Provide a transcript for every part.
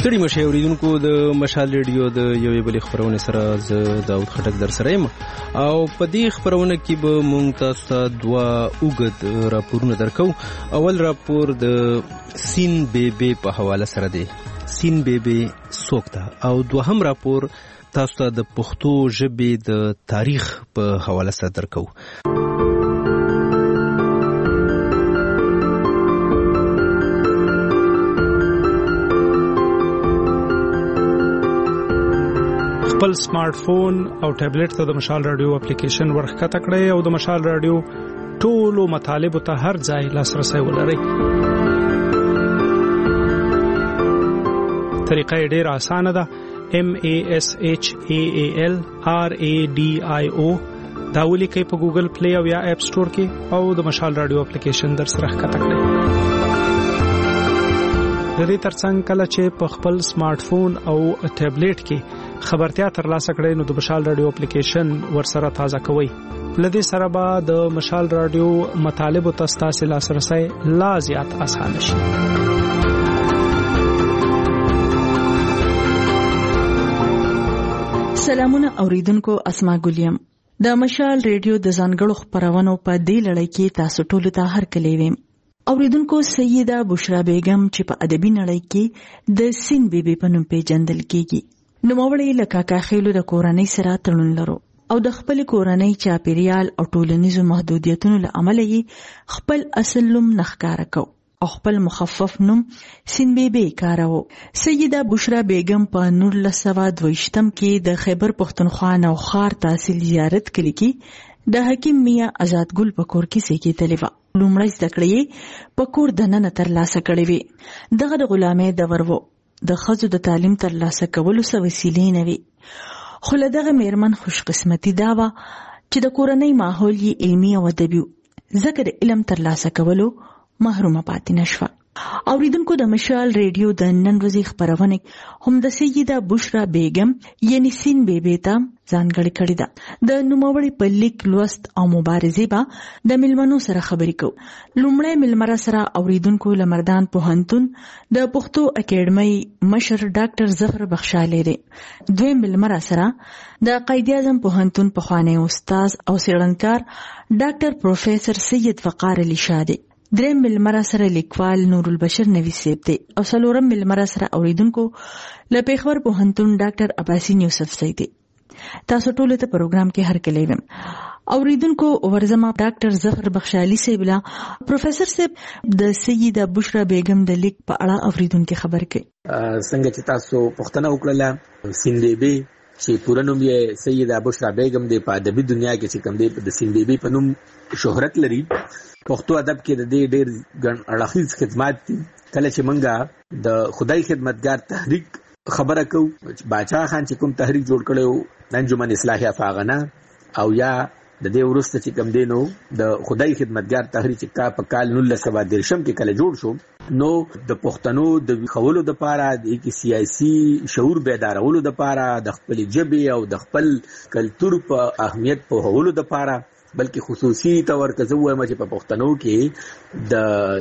ستړي مشه اوریدونکو د مشال ریډیو د یوې بلې خبرونه سره زه داود خټک در سره یم او په دې خبرونه کې به مونږ تاسو ته دوه اوږد راپورونه درکو. اول راپور د سین بیبي په حواله سره دی. سین بیبي څوک ده؟ او دوهم راپور تاسو ته د پښتو ژبې د تاریخ په حواله سره درکو. خپل سمارټ فون او ټابلیټ ته د مشال رادیو اپلیکیشن ورښکته کړئ او د مشال رادیو ټولو مطالبو ته هر ځای لاسرسی ولرئ. طریقه یې ډېره اسانه ده. MASHAALRADIO دا ولیکئ په ګوګل پلی او یا اپ سټور کې او د مشال رادیو اپلیکیشن در سره ښکته کړئ. د دې ترڅنګ کله چې په خپل سمارټ فون او ټابلیټ کې خبرتیا ترلاسه کړئ نو د مشال رادیو اپلیکیشن ورسره تازه کوئ. لدې سره به د مشال رادیو مطالبو ته ستاسو لاسرسی لا زیات اسانه شي. سلامونه اوریدونکو، اسما ګلیم د مشال رادیو د ځانګړو خبرونو په دې لړۍ کې تاسو ټول ته هرکلی ویم. اوریدونکو، سیده بشرا بیگم چې په ادبي نړۍ کې د سین بیبي په نوم پیژندل کیږي، نوموړی له کاکا خیلو د کورنۍ سره تړون لرو او د خپل کورنۍ چاپیریال او ټولنیزو محدودیتونو له امله یې خپل اصل نوم نخکاره کو او خپل مخفف نوم سین بیبي کاروه. سیده بشرا بیگم په 1922 کې د خیبر پښتونخوا نوخار تحصیل زیارت کلی کې د حکیم میا آزاد ګل په کور کې زیږیدلې وه. لومړی زده کړې یې په کور دننه ترلاسه کړې وې. دغه د غلامۍ دور و، د ښځو د تعلیم ترلاسه کولو څه وسیلې نه وې. خو له دغه میرمن خوش قسمتي دا وه چې د کورنۍ ماحول یې علمي او ادبي و، ځکه د علم ترلاسه کولو محرومه پاتې نه شوه. اوریدونکو، د مشال ریډیو د نن ورځې خبرونه هم د سیده بشرا بیگم یعنی سین بیبي ته ځانګړې کړې ده. د نوموړې په لیک، لوست او مبارزې به د ملمنو سره خبرې کوو. لومړی ملمره سره اوریدونکو لمردان پوهنتون د پښتو اکیډمۍ مشر ډاکټر ظفر بخشالی دی. دویم ملمره سره د قائد اعظم پوهنتون پخوانی استاد او څېړنکار ډاکټر پروفیسر سید وقار علي شاه دی. دریم ملمره سره لیکوال نور البشر نوی سیب دی او څلورم ملمره سره اوریدونکو له پېښور پوهنتون ډاکټر عباسین یوسف سید دی. تاسو ټول ته پروګرام کې هرکلی ویم. اوریدونکو، ورزما ډاکټر ظفر بخشالی صاحب لا پروفیسر صاحب د سیده بشرا بیگم د لیک په اړه اوریدونکو خبر کړي. څنګه چې تاسو پوښتنه وکړه، سین بیبي چې پوره نوم یې سیده بشرا بیگم دی، په ادبي دنیا کې چې کوم دی د سین بیبي په نوم شهرت لري. پښتو ادب کې د دې ډېر ګڼ اړخیز خدمات دي. کله چې منګه د خدای خدمتګار تحریک خبره کوو، باچا خان چې کوم تحریک جوړ کړو انجمن اصلاح افاغنا، او یا د دې وروسته چې کوم دی نو د خدای خدمتګار تحریک کا په کال 1913 کې کله جوړ شو، نو د پښتنو د ویښولو دپاره، د سیاسي شعور بیدارولو دپاره، د خپل ژبې او د خپل کلتور په اهمیت پوهولو دپاره، بلکې خصوصي تور که زه ووایم چې په پښتنو کې د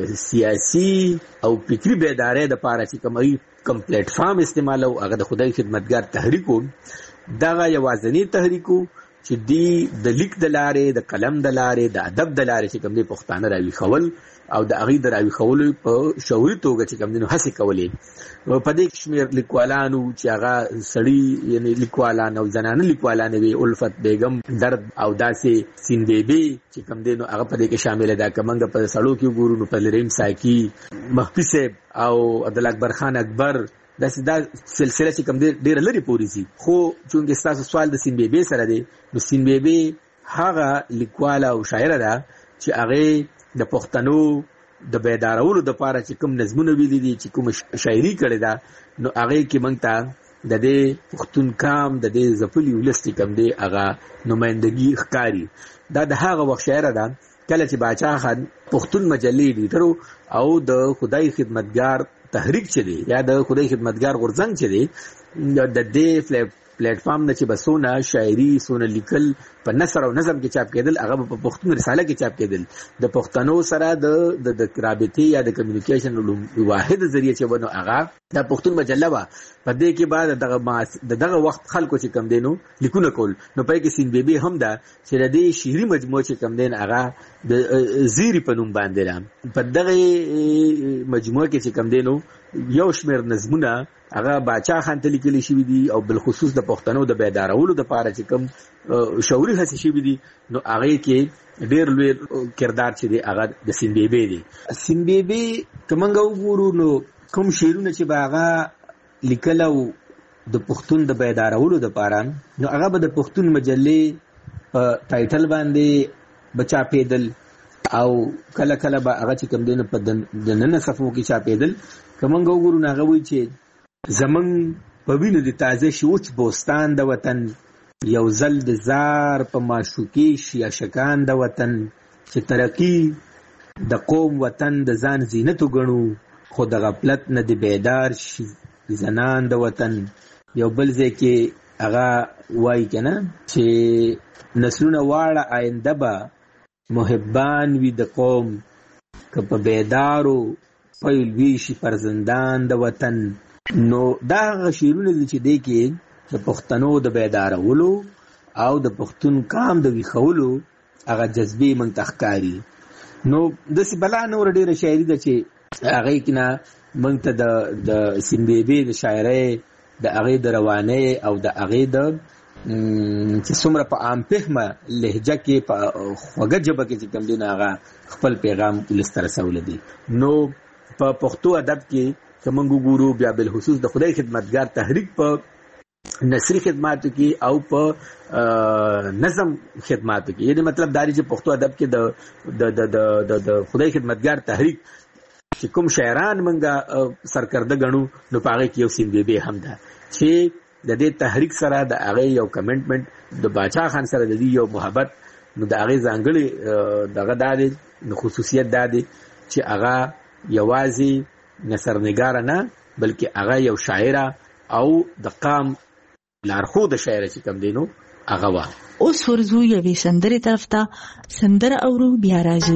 سیاسي او فکري بیدارۍ دپاره چې کوم پلیټ فارم استعمالو، هغه د خدای خدمتګار تحریک و. دغه یوازینی تحریک و چې دی د لیک د لارې، د قلم د لارې، د ادب د لارې چې کوم دی پښتانه راویښول او د هغې د راویښولو په شعوري توګه چې کوم دی نو هڅې کولې. په دې شمېر لیکوالانو چې هغه سړي یعنې لیکوالان او زنانه لیکوالانې وې، الفت بیگم، درد او داسې سین بیبي چې کوم دی نو هغه په دې کې شامله ده. که موږ په سړو کې وګورو نو فضل رحیم ساقي، مخفي صاحب او عبدالله اکبر خان اکبر، دا سلسله چې کوم دی ډېره لرې پورې ځي. خو چونکې ستاسو سوال د سین بیبي سره دی، نو سین بیبي هغه لیکواله او شاعره ده چې هغې د پښتنو د بیدارولو دپاره چې کوم نظمونه ویلي دي، چې کوم شاعري کړې ده، نو هغې کې موږ ته د دې پښتون کام، د دې ځپلي ولس چې کوم دی هغه نمایندګي ښکاري. دا د هغه وخت شاعره ده کله چې باچا خان پښتون مجلې ایډیټر او د خدای خدمتګار تحریک چې دی یا د خدای خدمتګار غورځنګ چې دی د دې پلیټ فارم نه چې بسونه شاعري سونه لیکل په نثر او نظم کې چاپ کېدل هغه په پښتون رساله کې چاپ کېدل د پښتنو سره د رابطې یا د کمیونیکیشن واحد ذریعہ چې ونه هغه د پښتون مجله وا په دې کې بعد دغه وخت خلکو چې کم دینو لیکونه کول نو پای کې سین بیبي هم دا چې د دې شعري مجموعه چې کم دین هغه د زیری په نوم باندې را په دغه مجموعه کې چې کم دینو یو شمېر نظمونه هغه باچا خان ته لیکل شوي دي او بالخصوص د پښتنو د بیدارولو د پاره چې کوم شعوري هڅې شوي دي نو هغه کې ډېر لوی کردار چې دی هغه د سین بیبي دی. سین بیبي کومنګ وګورو نو کوم شعرونه چې باغه لیکلو د پښتون د بیدارولو د پاره نو هغه به د پښتون مجلې په ټایټل باندې بچا پیدل او کله کله به هغه چې کوم دینه په د نن صفو کې چا پیدل کومنګ وګورو نو هغه وایي چې زمون په وینو د تازه شوچ بوستان د وطن یو زل د زار په معشوقي شي اشکان د وطن چې ترقی د قوم وطن د ځان زینت وګڼو خو د غفلت نه د بیدار شي زنان د وطن. یو بل ځای کې هغه وایي کنه چې نسلونه واړه آینده به محبان وي د قوم که په بیدارو پیل وي شي فرزندان د وطن. نو دا شعرونه دي چې دی کې د پښتنو د بیدارولو او د پښتون قام د ویښولو هغه جذبې موږ ته ښکاري. نو داسې بلا نور ډېره شاعري ده چې هغې کې نه موږ ته د سین بیبي د شاعرۍ د هغې د روانۍ او د هغې د چې څومره په عام فهمه لهجه کې په خوږه ژبه کې چې کوم دی نو هغه خپل پیغام ولس ته رسولی دی. نو په پښتو ادب کې که موږ وګورو بیا بالخصوص د خدای خدمتګار تحریک په نثري خدماتو کې او په نظم خدماتو کې یعنی مطلب دا دی چې پښتو ادب کې د خدای خدمتګار تحریک چې کوم شاعران موږ سرکرده ګڼو نو په هغې کې یو سین بیبي هم ده چې د دې تحریک سره د هغې یو کمنټمنټ د باچا خان سره د دې یو محبت نو د هغې ځانګړې دغه دا دی نو خصوصیت دا دی چې هغه یوازې نثرنګاره نه بلکې هغه یو شاعره او د قام لارښوده شاعره چې کوم دی نو هغه وه. اوس ورځو یوې سندرې طرف ته سندره اورو بیا راځو.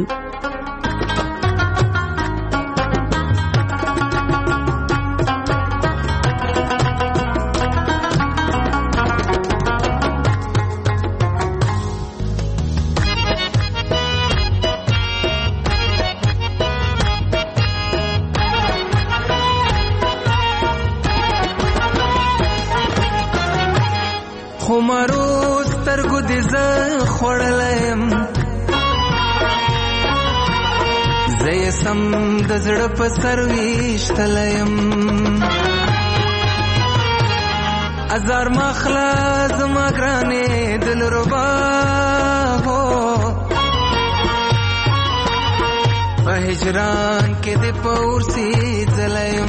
خمارو سترګو دې زه خوړلیم زه یې سم د زړه په سر ویشتلیم ازار مخله زما ګرانې دلربا هو په هجران کې دې په اورسي ځلیم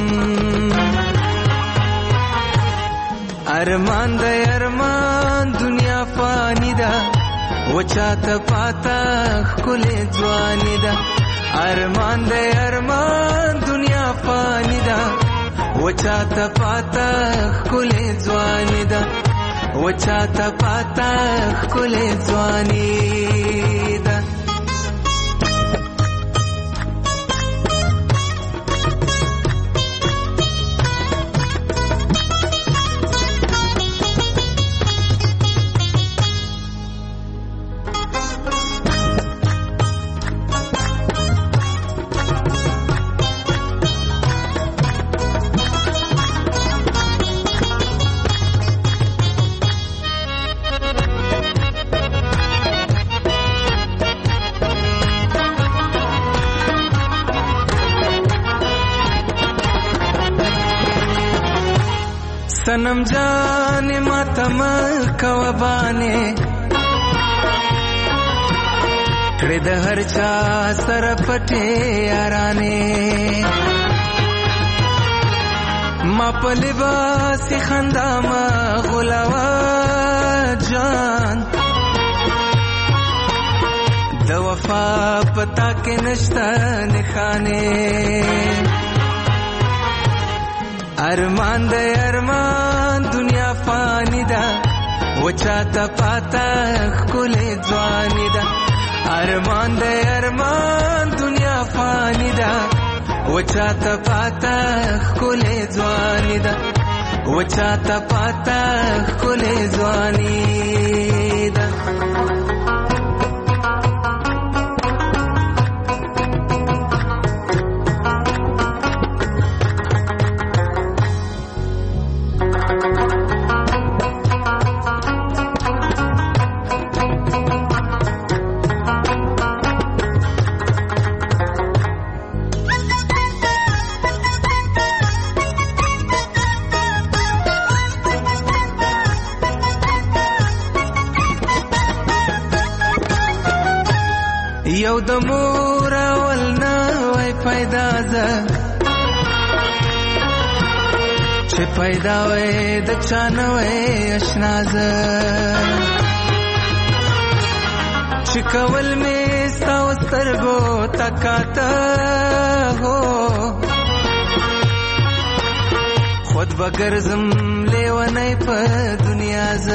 ارمان د ارمان دنیا فانی ده وچا ته پاتا ښکلې ځواني ده ارمان د ارمان دنیا فانی ده وچا ته پاتا ښکلې ځواني ده وچا ته پاتا ښکلې ځواني ده. सनम जाने मातम कवबाने कड़े द हर चा सर पटे याराने मा पलिबास खंदा मा गुलावा जान द वफा पता के नश्ता निखाने अरमान दे अरमान दुनिया फानी दा وچاته پاتا خلې ځواني ده ارمان د ارمان دنیا فانی ده وچاته پاتا خلې ځواني ده وچاته پاتا خلې ځواني ده یو د مور اول نه وای پیدا ز چې پیدا وای د چانه وای آشنا ز چې کول می ساو سترګو تکاته هو خود بګرزم لیونی په دنیا ز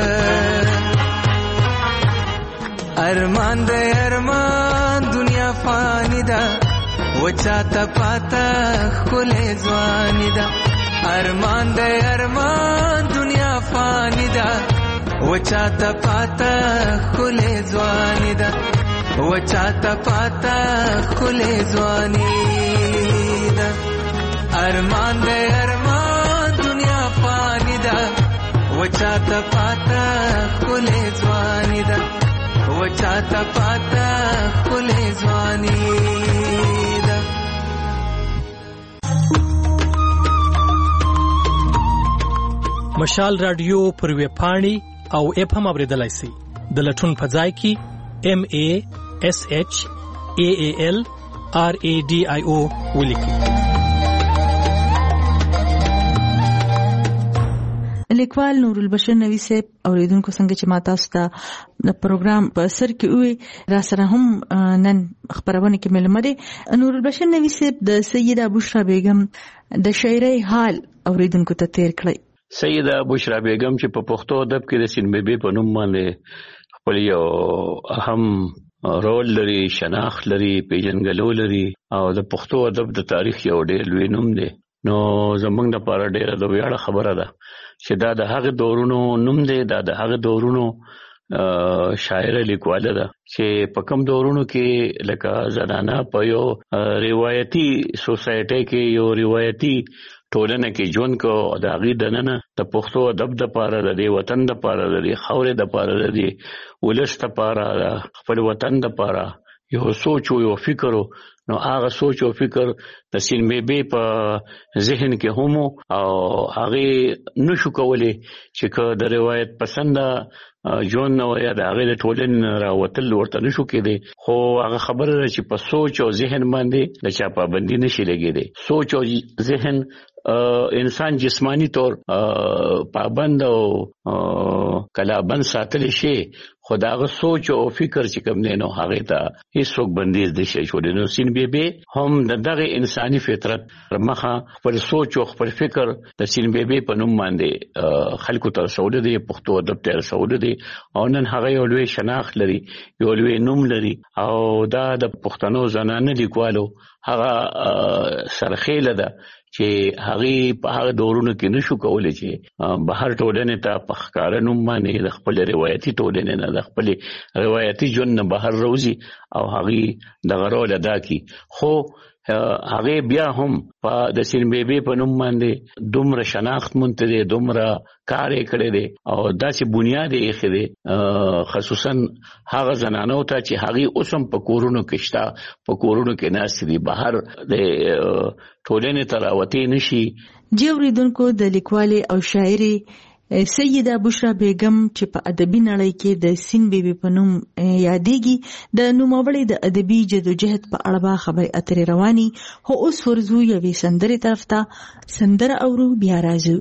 ارمان د ارمان دنیا فانی ده وچاته پاتا خلې ځواني ده ارمان د ارمان دنیا فانی ده وچاته پاتا خلې ځواني ده وچاته پاتا خلې ځواني ده ارمان د ارمان دنیا فانی ده وچاته پاتا خلې ځواني ده وچاته پاتا خلې ځواني ده مشال رادیو پر ویب پاڼې او اپ هم اوریدلای شئ د لټون په ځای کې MASHAALRADIO ولیکئ. لیکوال نور البشر نوی صاحب اوریدونکو څنګه چې ما تاسو ته د پروګرام په سر کې وي را سره هم نن خبرونه کې ملمه دي. نور البشر نوی صاحب د سیده بشرا بیگم د شاعرۍ حال اوریدونکو ته تیر کړی. سیده بشرا بیگم چې په پښتو ادب کې د سین بیبي په نوم باندې خپل یو اهم رول لري شناخت لري پیژنګلو لري او د پښتو ادب د تاریخ یو ډېر لوی نوم دی. نو زمونږ لپاره ډېره د ویاړ خبره ده چې دا د هغه دورونو نوم دی دا د هغه دورونو شاعر لیکواله ده چې په کوم دورونو کې لکه زنانه په یو روایتي سوسایټي کې یو روایتي ټولنه کې ژوند کو د هغه دننه د پښتو ادب د پاره د وطن د پاره د خاورې د پاره د ولست د پاره خپل وطن د پاره یو سوچ او یو فکر نو هغه سوچ او فکر د سین بیبي په ذهن کې هم او هغه نشو کولای چې د روایت پسند جون نو یا د هغه د ټولن راوتل ورته نشو کېدی خو هغه خبره چې په سوچ او ذهن باندې د چا پابندي نشي لګیدي. سوچ او ذهن انسان جسمانی طور پابند او کلابند ساتل شي خداغه سوچ او فکر چې کوم نه نو هغه ته هیڅوک بندیز نشي جوړول. نو سین بیبي هم دغه انساني فطرت مخه خپل سوچ او خپل فکر د سین بیبي په نوم باندې خلکو ته رسول دي پښتو ادب ته رسول دي او نن هغه یو لوی شناخت لري یو لوی نوم لري او دا د پښتنو زنانه لیکوالو هغه سرخیله ده چې هغه په هغه دورونو کې نشو کولای چې بهر ټولنې ته په ښکارا نوم باندې د خپل روایتي ټولنې نه د خپل روایتي ژوند نه بهر روزي او هغه د غرول ادا کی. خو هغه بیا هم په د سین بیبي په نوم باندې دومره شناخت منتدي دومره کار کړی دی او داسې بنیاد یې خېده خصوصا هغه زنانو ته چې هغه اوسم په کورونو کې شته په کورونو کې ناس دي بهر د ټولنې تراوتی نشي. جوړیدونکو د لیکوالي او شاعري سیده بشرا بیگم چې په ادبي نړۍ کې د سین بیبي په نوم یادېږي د نوموړې د ادبي جدوجہد په اړه خبرې اترې رواني هو اوس ورزو یوې سندرې طرف ته سندره اورو بیا راځو.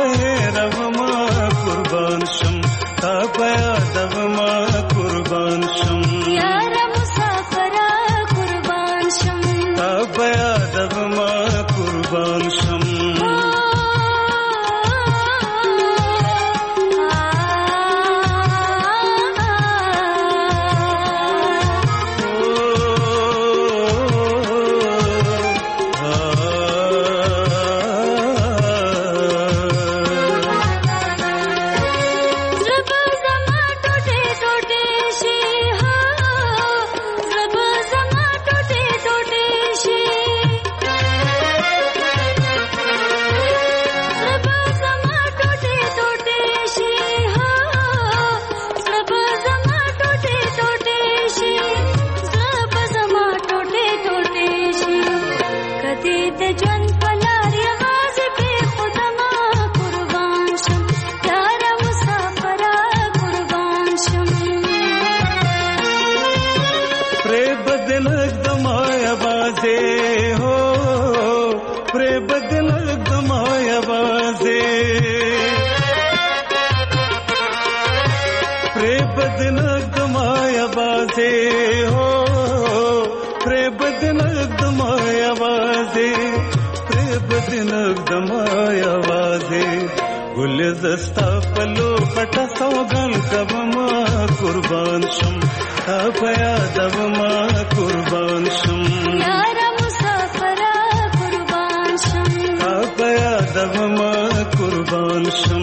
بهرما قربان شم تا بیادما قربان شم یار مسافر قربان شم تا بیادما قربان شم दस्ता पलो पटा सौगन कब मां कुर्बान शम अभया दब मां कुर्बान शम यार मुसाफर कुर्बान शम अभया दब मां कुर्बान शम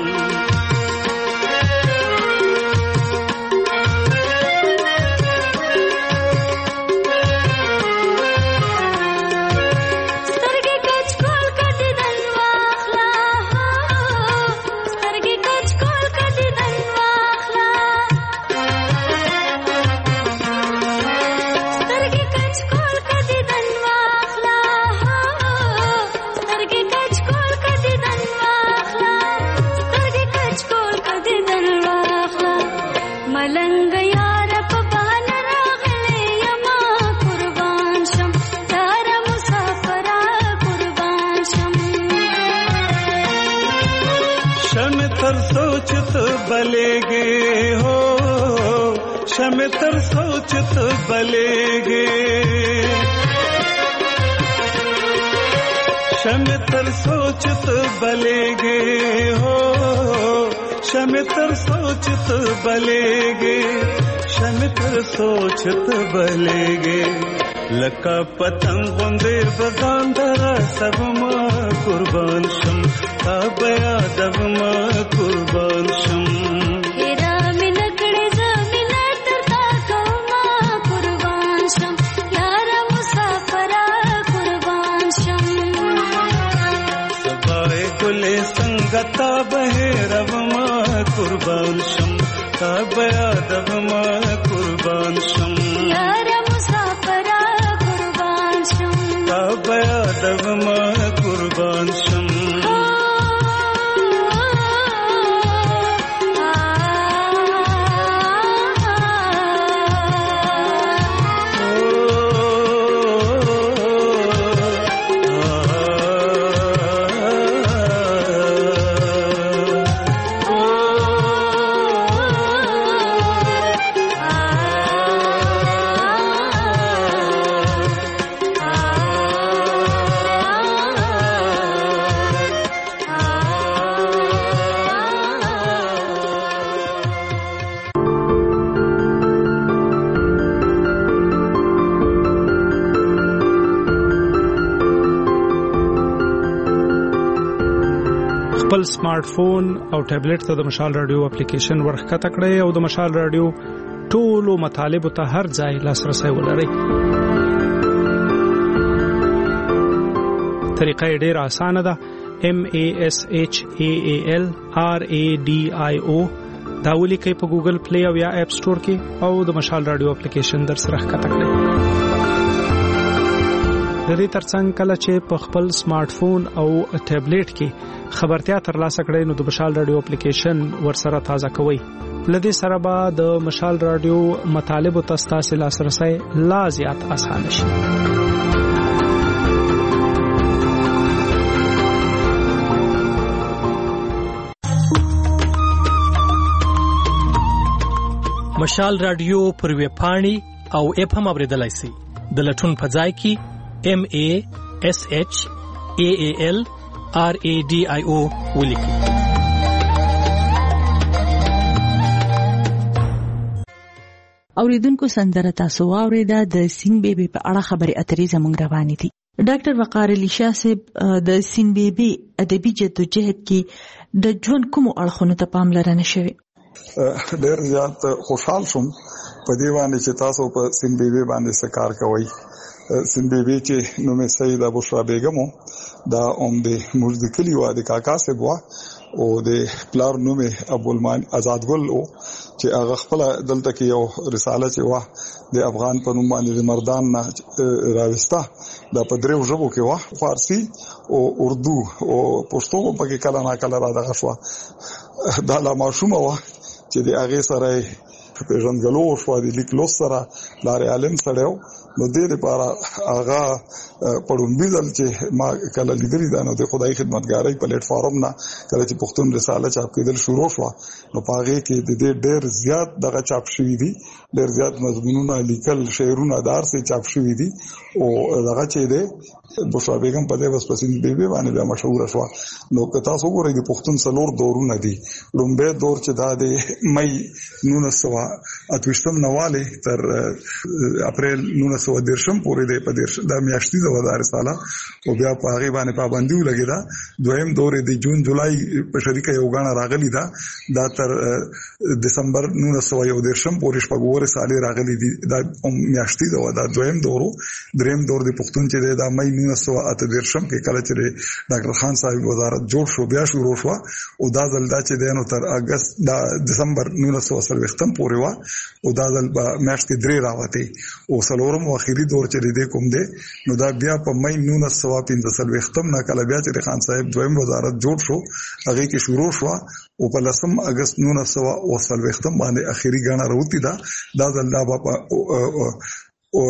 बलेगे हो शम तर सोचत बलेगे शम तर सोचत बलेगे हो शम तर सोचत बलेगे शम तर सोचत बलेगे लका पतंग बुंदे बजांदरा सब मां कुर्बान शम ताबया दब मां कुर्बान शम संगता बहेरव मां कुर्बान शम ताबया दब मां कुर्बान शम यार मुसाफर कुर्बान शम ताबया दब मां कुर्बान शम خپل سمارټ فون او ټابلیټ ته د مشال رادیو اپلیکیشن ورخته کړئ او د مشال رادیو ټولو مطالب ته هر ځای لاسرسي ولرئ. طریقه ډېره اسانه ده. MASHAALRADIO دا ولیکئ په ګوګل پلی او یا اپ سٹور کې او د مشال رادیو اپلیکیشن در سره ښکته کړئ. د دې ترڅنګ کله چې په خپل سمارټ فون او ټابلیټ کې خبرتیا ترلاسه کړئ نو د مشال رادیو اپلیکیشن ورسره تازه کوئ. لدې سره به د مشال رادیو مطالب او تاسو لاسرسي لا زیات اسانه شي. مشال رادیو پر ویب پاڼې او اپ هم اوریدلای شئ. د لټون په ځای کې MASHALRADIO ولیکئ. اوریدونکو سندره تاسو واوریده د سین بیبي په اړه خبرې اترې زموږ روانې دي. ډاکټر وقار علي شاه صاحب د سین بیبي ادبي جدوجہد کې د ژوند کوم اړخونو ته پاملرنه شوې؟ ډېر زیات خوشحال شوم په دې باندې چې تاسو په سین بیبي باندې څه کار کوئ. سین بیبي چې نومې سیده بشرا بیگم دا د موږ د کلي و د کاکا صاحب و او د پلار نومې ابوالمان آزاد ګل او چې هغه خپل دلته کې یو رساله چې و د افغان په نوم باندې د مردان نه راوسته دا په درو ژبو کې و، فارسی او اردو او پښتو په کې کله نه کله را دغه شو. دا لا ماشومه و چې د هغه سره په ژوندګلو شو د لیک لوست سره لارې عالم سره نو دې لپاره هغه پړون بیدل چې ما کله لیدلی دا نو د خدای خدمتګارۍ پلیټ فارم نه کله چې پښتون رساله چاپ کېدل شروع شو نو پاره کې د دې ډېر زیات دغه چاپ شوی دي، ډېر زیات مضمونونه لیکل شعرونه دار سي چاپ شوی دي او دغه چې ده بشرا بیگم په دې بس پسند بیبي باندې بیا مشهور شو. نو که تاسو وګورئ د پښتون څلور دورونه دي. لومبه دور چې دا د مې 1928 نواله تر اپریل 1913 پورې د د میاشتې د وزارت سالا او بیا په هغه باندې پابندي ولګیدا. دویم دور د جون جولای په شریکه یو غاڼه راغلی دا تر دسمبر 1913 پورې شپږور سالې راغلی دي دا میاشتې د ودا. دویم دورو دریم دور د پښتون چې د مې 1913 کې کله چې ډاکټر خان صاحب وزارت جوړ شو بیا شروع شو او دا ځل دا چې دینو تر اگست د دسمبر 1913 پورې وا او دا ځل په میاشت کې درې راوته او سلورم اخیری دور چې دې کوم دی نو دا بیا په مې 1915 نه کله بیا چې خان صاحب دویم وزارت جوړ شو هغه کې شروع شو او په 10 اگست 1915 باندې اخیری غاڼه راوتی دا ځل دا او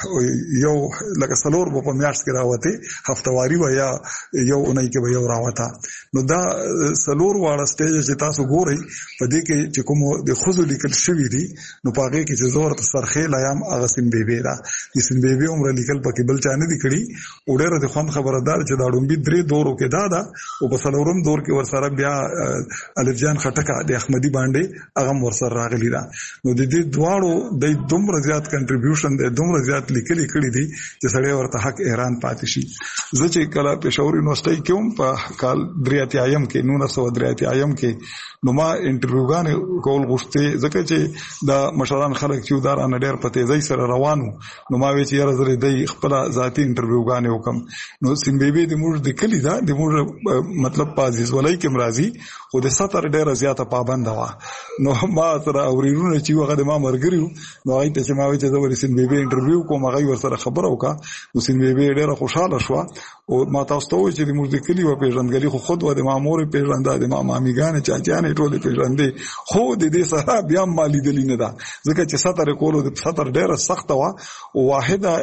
یو لکه سلور په میاشت کې راوته هفتواری و یا یو اونۍ کې به یو راوته. نو دا سلور واړه سټیج چې تاسو ګورئ په دې کې چې کوم د خوځو لیکل شوی دي نو پاره کې چې زور سرخې لایم هغه سین بیبي دا د سین بیبي عمر لیکل پکې بل چانه دي کړي او ډېر د خوند خبردار چې دا ډومبي درې دورو کې دا او په سلورم دور کې ورسره بیا الف جان خټکا د احمدي باندې هغه ورسره راغلی دا. نو د دې دواړو د دومره زیات کنټریبیوشن دومره زیات لیکلي کړي دي چې سړی ورته حق حیران پاتې شي. زه چې کله پېښور یونیورسيټي کې هم په کال 1983 کې 1983 کې نو ما انټرویوګانې کول غوښتې ځکه چې دا مشران خلک چې ودارانه ډېر په تیزی سره روانو نو ما وی چې یاره زه د خپل ذاتی انټرویوګانې وکم. نو سین بیبي د موږ د کلی دا د موږ مطلب پازیز ولای کې مرضی خو د 70 ډېر زیاته پابند و. نو ما سره اورینونه چې هغه د ما مرګریو نو هغه ته چې ما وی چې زه ور سین بیبي انټرویو کوم هغه ورسره خبره وکړه نو سین بیبي ډېر خوشاله شو او ما تاسو ته وی چې د موږ د کلی و پیژندګلي خو خود و د مامور پیژنده د مامامیګان چاچانه ټول پیژندې خو د دې سره بیا مالی دلی نه ده ځکه چې 70 کولو د 70 ډېر سخت و او واحده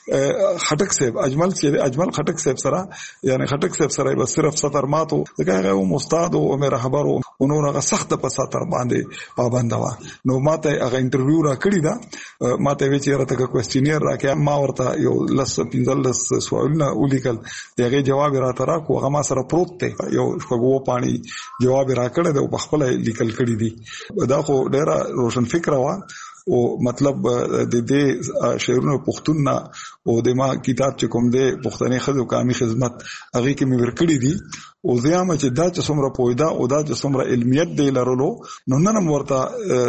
خټک صاحب اجمل خټک صاحب سره یعنی خټک صاحب سره بس صرف 70 ماتو ځکه هغه استاد او مې رهبر او نور هغه سخت په 70 باندې پابند و. نو ماته هغه انټرویو را کړی دا ماته وی چې راته کوېسچنیر راکې ما ورته یو لس سوالونه ولیکل دغه جواب راته راکو هغه ما سره پروت دی یو شپږو پانی جواب راکړه د په خپل لیکل کړی دی. دا خو ډېر روشن فکر و او مطلب د دې شعرونو پښتون نه او د ما کتاب چې کوم دی پښتني خزو کامي خدمت هغه کې مې ورکړی دي او زیامه چې دا چې څومره پویدا او دا چې څومره علمیت دی لرلو نو نن ورته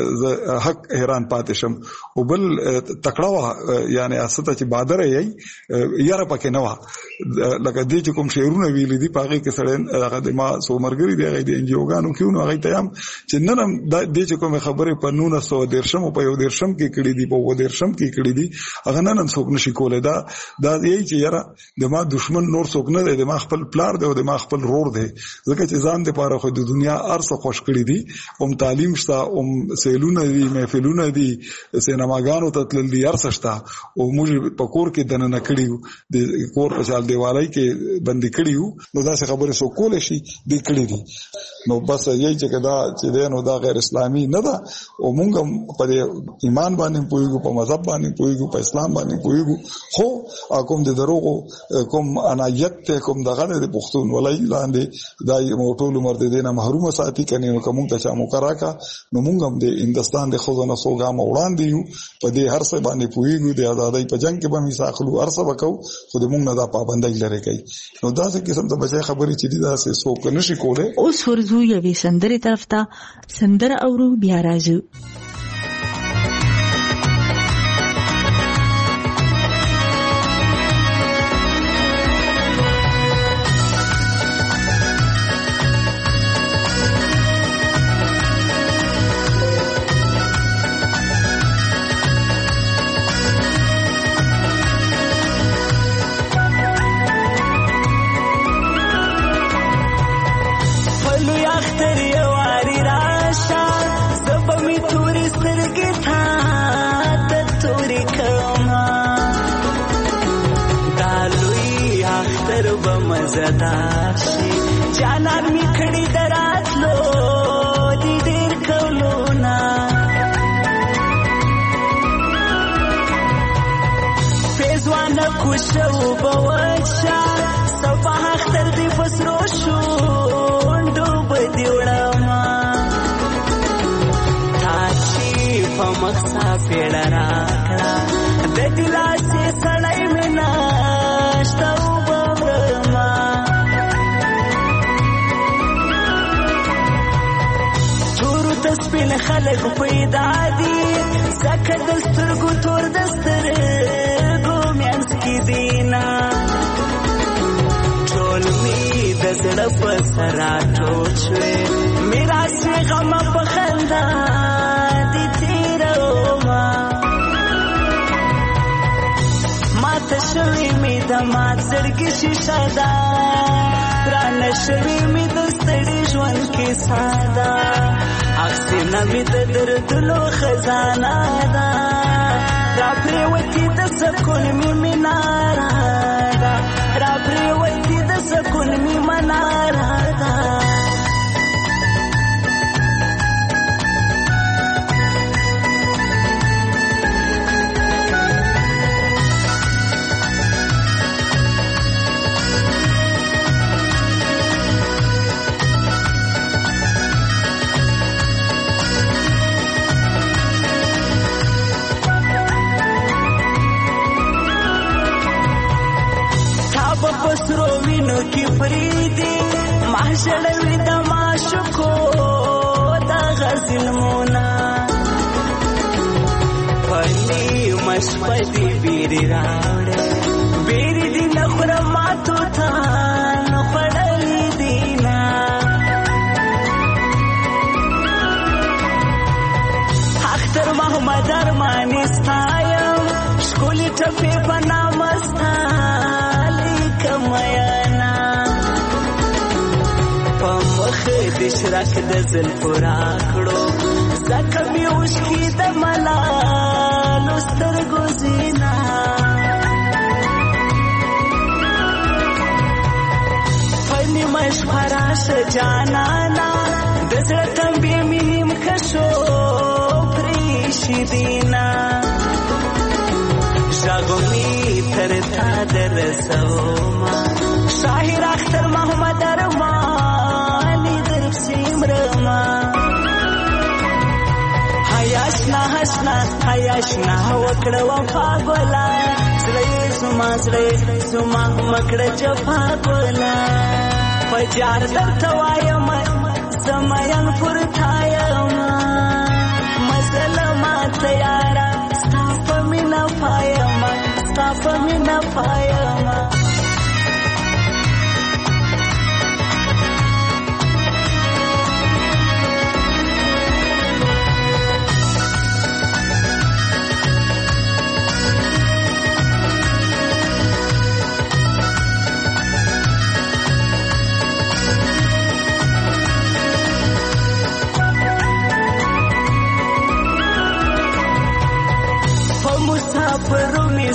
حق حیران پاتې شم او بل تکړه یعنی استه چې بادر یې یاره پکې نه و لکه دې چې کوم شعرونه ویل دي پاګه کې سړی هغه د ما سومرګری دی د انجیوګانو کیونو هغه ته هم چې نن دې چې کوم خبره په 1913 په یو 13 کې کړي دي په 13 کې کړي دي هغه نن څوک نشي کولای دا یی چې یاره د ما دشمن نور څوک نه دی د ما خپل پلار دی او د ما خپل رور دی ځکه چې ځان د پاره خو د دنیا ارسه خوش کړي دي تعلیم شته سیلونه دي محفلونه دي سینماګانو ته تلل دي ارسه شته او موږ په کور کې دننه کړیو د کور په چال دیوالای کې بندي کړیو نو دا څه خبره سو کول شي د کړي دي نو بس یی چې دا چې نو دا غیر اسلامي نه ده او موږ په ایمان باندې پویګو په مذهب باندې پویګو په اسلام باندې پویګو خو کوم د دروغو کوم انایت کوم دغه د پښتون ولای لاندې دای موټول عمر د دینه محروم ساتي کني نو کوم ته چا مقراکا نو موږ هم د هندستان د خوځنه سوګام وړاندې یو په دې هر څه باندې پویګو د آزادۍ په جنگ کې به میساخلو هر څه وکاو خو د موږ نه دا پابندۍ لري کوي نو دا څه قسم ته بچي خبرې چې دا څه څوک نشي کوله اوس ورزو یوې سندرې طرف ته سندره اورو بیا راځو جانان می کړي دراتلو دي ډېر کولونا فیضوانه کوشو بوچا صباح اختر دی فسرو شوندو بدی وړما تاچی په مخسا پیړه راکړه د دلاسه سړی منا شتو سپین خلق پیدا دي زکه د سترګو تور د سترګو میانس کې دینا ټول می د زړه په سرا ټول شوي میرا سي غم په خندا دي تیرو ما ته شوي می د ما زړګي شیشه دا پران شوي می د ستړي ژوند کې ساده اخسینا می د دردلو خزانه ده را پریوتی د سکون می مناره ده را پریوتی د سکون می مناره ده پسرو وینو کی فریدی محشلوی دا معشوقو دا غزل مونا پلی مشپدی بیری راوڑے بیری دی نخورا ماتو تا نخوڑلی دینا اختر محمد ارمانستایم شکولی ٹپی بنا مستالی کمیانا پمخ دشرک د زلفو راکړو زکه می اوشکی د ملالو سترګو زینا فنی مش فراش جانانا د زړه تمبې می نیم کشو پریشی دینا شاغمی تر تا در سوما شاهر اختر محمد ارمانی در سیمرما حیاشنا حیاشنا وکړه وفا ګلا زړه سما مکړه جفا ګلا فجار درته وایم سمایان پر تایم مسلما تیارا ستاپ مینا پایما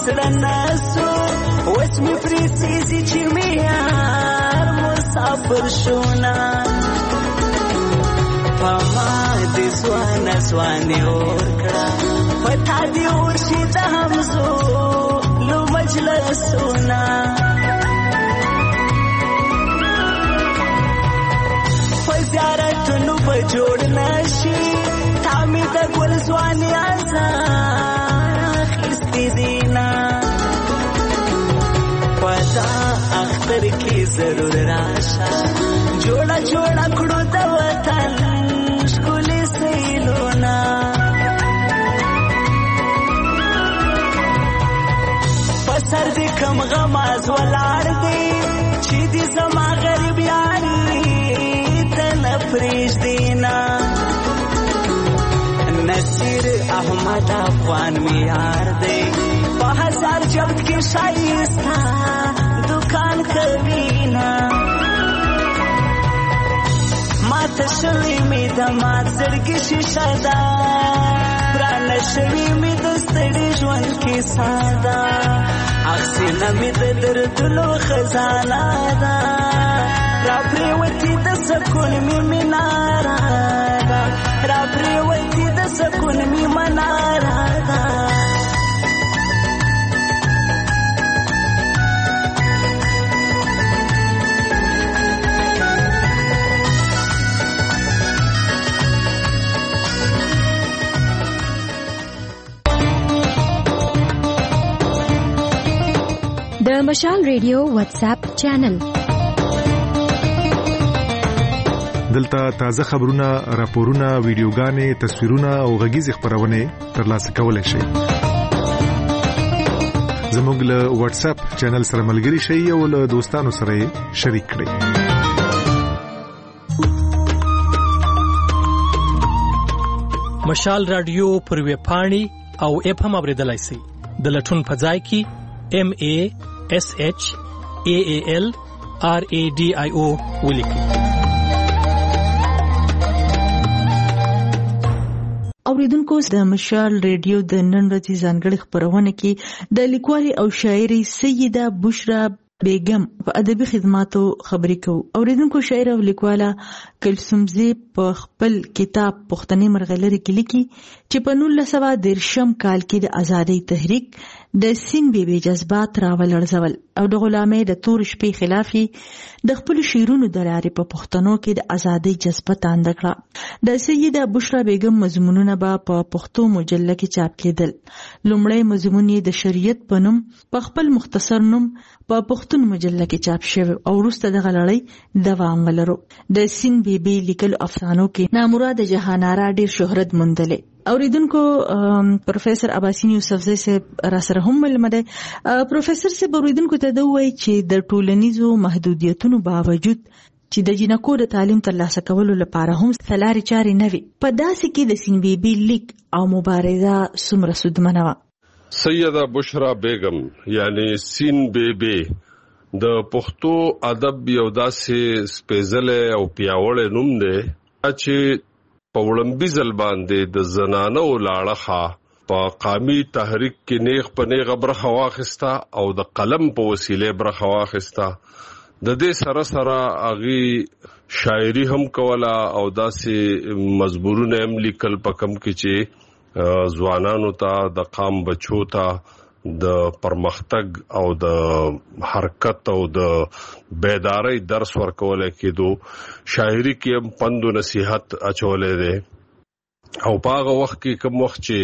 زړناسو اوس می پریسیزي چې می یار مسافر شونا پما دې سوانه اور کړه پتا دې ورشي د همزو لو مجلسونا زیارتونو په جوړ نشي تامي د ګل ځواني اخیستې دینا پتا اختر کې ضرور راشه جوړا جوړا کړو د وطن ښکلې سیلونه پسر دې کم غماز ولاړ دی چې دې زما غریب یاري پریش دینا نصیر احمد افغان میار دے بہزار جلد کی شائستہ دکان کوینا مات شوی می دمات زرگی شیشدا بران شوی می دستڑی جوان کی سادا اخسینا می دردلو خزانا دا را پریوتی د سکون می منارا دا را پریوتی د سکون می منارا دا د مشال ریډیو واتس اپ چینل دلته تازه خبرونه، راپورونه، ویډیوګانې، تصویرونه او غږیزې خبرونه ترلاسه کولای شئ. زموږ له واتس اپ چینل سره ملګري شئ او له دوستانو سره شریک کړئ. مشال رادیو پر ویب پاڼې او اپ هم اوریدلای شئ. د لټون په ځای کې MASHAALRADIO ولیکئ. اوریدونکو د مشال ریډیو د نن ورځې ځانګړي خبرونه کې د لیکوالي او شاعري سیده بشرا بیگم په ادبي خدماتو خبرې کوو. اوریدونکو شاعر او لیکواله کلثومزی په خپل کتاب پښتني مرغلرې کې لیکي چې په 1913 کال کې د آزادۍ تحریک د سین بیبي جذبات راولړزول او د غلامۍ د تور شپې خلافي د خپل شعرونو د لارې په پښتنو کې د آزادۍ جذبه تاند کړه. د سیده بشرا بیگم مضمونونه به په پښتو مجله کې چاپ کېدل. لومړی مضمون یې د شریعت په نوم په خپل مختصر نوم په پښتون مجله کې چاپ شوی او وروسته د غلړۍ دوام ولرو. د سین بیبي لیکل افسانو کې نامراد جهانارا ډیر شهرت موندلې. اوریدونکو پروفیسر عباسین یوسفزی سے را سره هم ملمده. پروفیسر سے اوریدونکو ته دوی چې د ټولنیزو محدودیتونو باوجود چې د جنکو د تعلیم ترلاسه کولو لپاره هم سلاري چاري نه وي، په داسې کې د سین بیبي لیک او مبارزه څومره سودمنه وه. سیده بشرا بیگم یعنی سین بیبي د پښتو ادب یو داسې سپېڅلی او پیاوړی نوم دی چې په وړاندې ځل باندې د زنانو لاړخه په قامي تحریک کې نیغ په نیغ برخه واخیسته او د قلم په وسیله برخه واخیسته. د دې سره سره اغي شاعري هم کوله او داسې مزبورونه هم لیکل په کم کې چې ځوانانو ته د قام بچو ته د پرمختګ او د حرکت او د بیداری درس ورکول کېدو. شاعري کې هم پند او نصيحت اچولې ده او په هغه وخت کې کوم وخت چې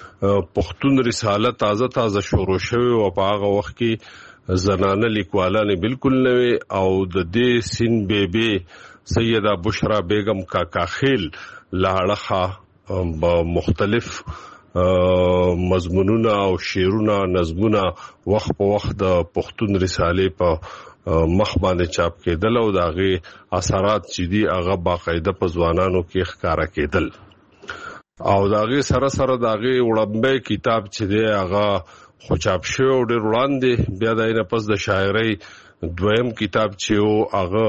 پښتون رساله تازه شروع شوه او په هغه وخت کې زنانه لیکوالانه بالکل نوې او د دې سین بیبي سیده بشرا بیگم کا کاخیل لاړخه مختلف مضمونونه او شعرونه نظمونه وخت په وخت د پښتون رساله په مخ باندې چاپ کېدل او داغه اثرات چې دي هغه باقاعده په ځوانانو کې ښکارا کېدل او داغه سره داغه وړاندې کتاب چې دی هغه خو چاپ شو ډېر وړاندې بیا داینه پس د شاعرۍ دویم کتاب چې هغه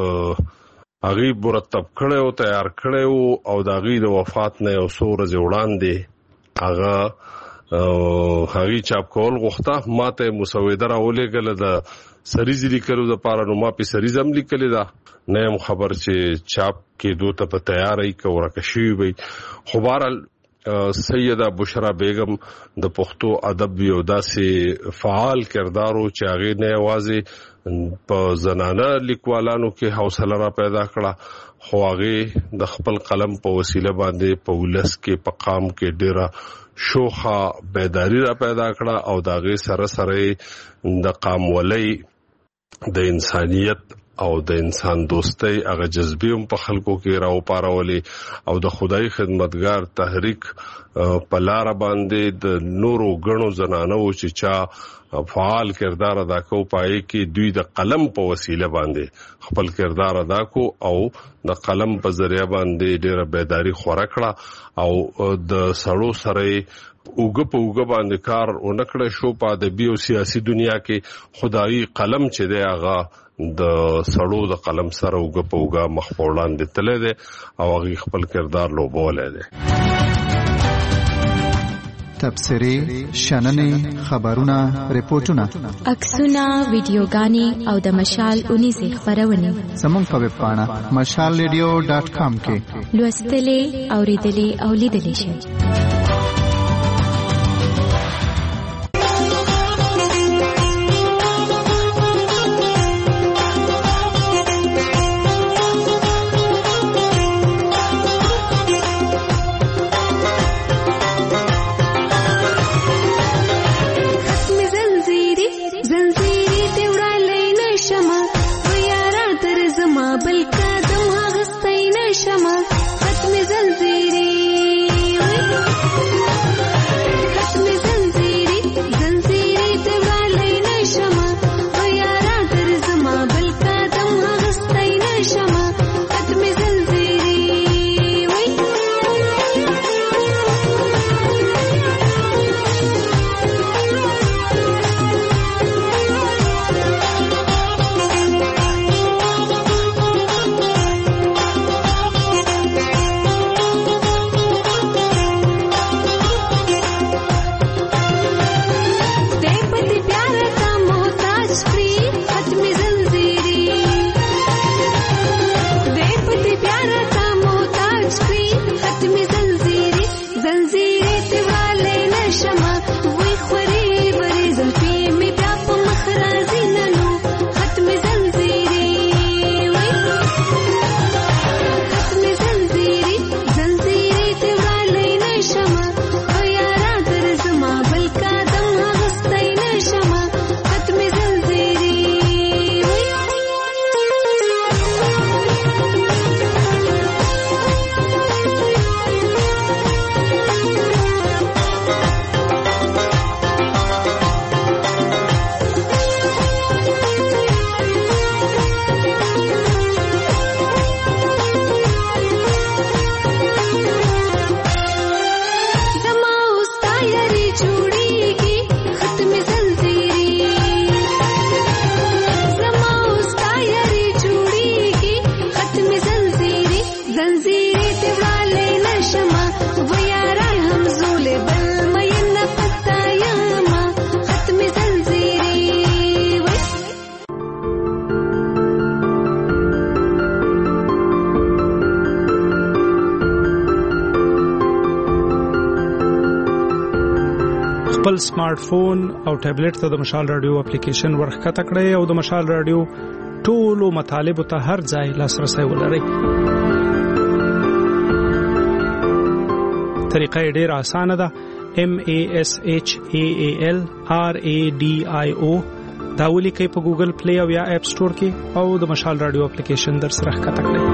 مرتب کړي او تیار کړي او داغه د وفات نه یو څو ورځې وړاندې هغه هغه چاپ کول غوښته ماته مسوده راولېګل د سریزي لیکلو د پاره نو ما په سریزم لیکل دا نه خبر چې چاپ کې دوه ته په تیاری کې ورکشي وي خو بهرحال سیدہ بشرا بیگم د پښتو ادب یو داسې فعال کردارو چې هغه نه आवाज په زنانه لیکوالانو کې حوصله را پیدا کړه خو هغه د خپل قلم په وسیله باندې په ولس کې په قام کې ډیره شوخه بیداری را پیدا کړه او داغه سره سره د قام ولای د انسانیت او د انسان دوستۍ هغه جذبه په خلکو کې راو پارولې او د خدای خدمتګار تحریک په لار باندې د نورو غنو زنانو چې چا فعال کردار ادا کو پای کې دوی د قلم په وسیله باندې خپل کردار ادا کو او د قلم په ذریعہ باندې ډېر بیداری خورا کړه او د سړو سره اوګه باندې کار ونکړه شو په ادبي او سیاسي دنیا کې خدای قلم چې دی هغه د سړو د قلم سره اوګه مخفوړان دي تل دي او هغه خپل کردار لوبولې دي تبصري شننې خبرونه ریپورتونه عکسونه ویډیوګانې او د مشال 19 خبرونه زموږ په ویب پاڼه mashalradio.com کې لوستلې اوریدلې او لیدلې شئ خپل سمارټ فون او ټابلیټ ته د مشال رادیو اپلیکیشن ورخکته کړئ او د مشال رادیو ټولو مطالب ته هر ځای لاسرسي ولرئ. طریقه ډیره اسانه ده. MASHALRADIO دا ولیکئ په ګوګل پلی او یا اپ سٹور کې او د مشال رادیو اپلیکیشن در سره ښکته کړئ.